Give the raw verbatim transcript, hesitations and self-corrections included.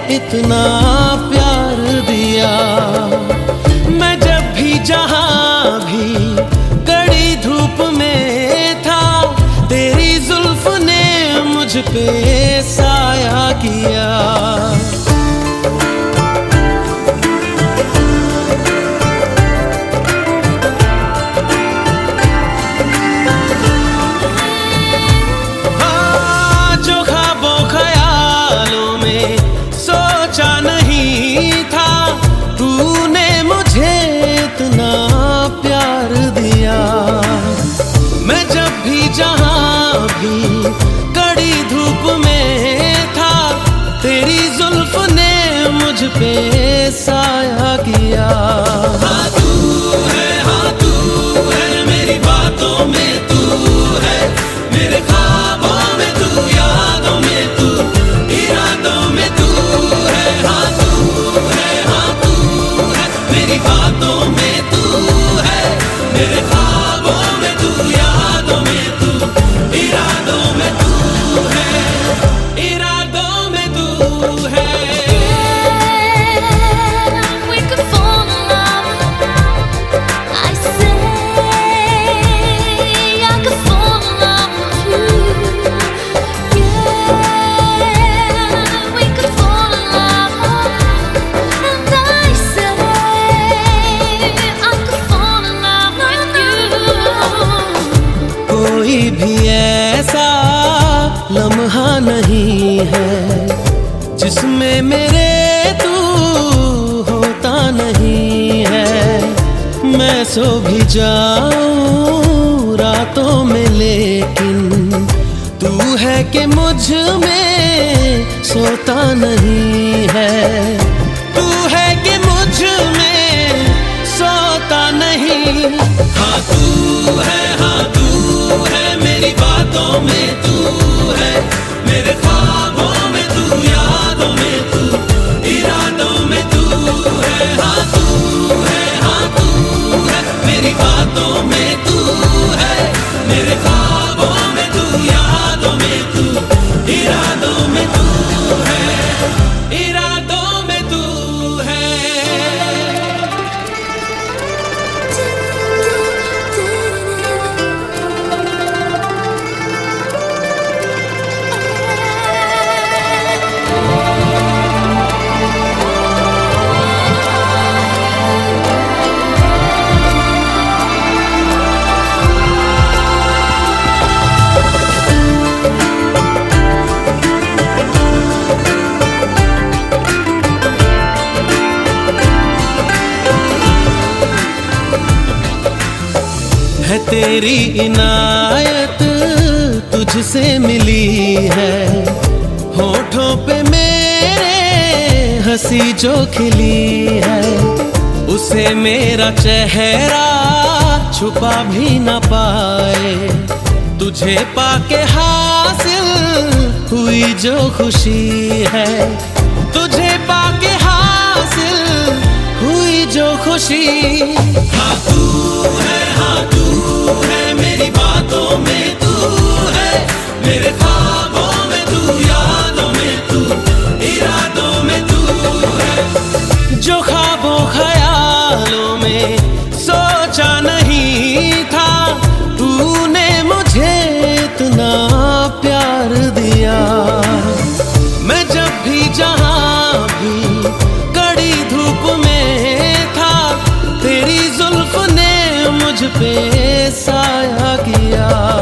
इतना प्यार दिया। मैं जब भी जहां भी कड़ी धूप में था, तेरी जुल्फ ने मुझ पे साया किया। कड़ी धूप में था, तेरी जुल्फ ने मुझ पे साया किया। हाँ तू है, हाँ तू है, मेरी बातों में तू है, मेरे ख्वाबों में तू, यादों में तू, इरादों में तू है। हाँ तू है, हाँ तू है, मेरी बातों में तू है, मेरे ख्वाबों में तू, यादों में तू, इरादों में तू है, इरादों में तू है। We could fall in love. I say I could fall in love with you. Yeah, we could fall in love. And I say I could fall in love with you. कोई भी ऐसा लम्हा नहीं है जिसमें मेरे तू होता नहीं है। मैं सो भी जाऊं रातों में, लेकिन तू है कि मुझ में सोता नहीं है। तू है कि मुझ में सोता नहीं। हाँ तू है, हाँ तू है, मेरी बातों में तू है, मेरे ख्वाबों में तू, यादों में तू, इरादों में तू है। हाँ तू है, हाँ तू है, मेरी बातों में तू है, मेरे ख्वाबों में तू, यादों में तू, इरादों में तू है, इरादों में तू है। है तेरी इनायत तुझसे मिली है, होठों पे मेरे हंसी जो खिली है, उसे मेरा चेहरा छुपा भी न पाए। तुझे पाके हासिल हुई जो खुशी है, तुझे पाके हासिल हुई जो खुशी। हाँ तू है, हाँ तू है, मेरी बातों में तू है, मेरे ख्वाबों में तू, यादों में तू, इरादों में तू है। जो ख्वाबों ख्यालों में सोचा नहीं था, तूने मुझे इतना प्यार दिया। मैं जब भी जहां भी कड़ी धूप में था, तेरी जुल्फ ने मुझ पे साया किया।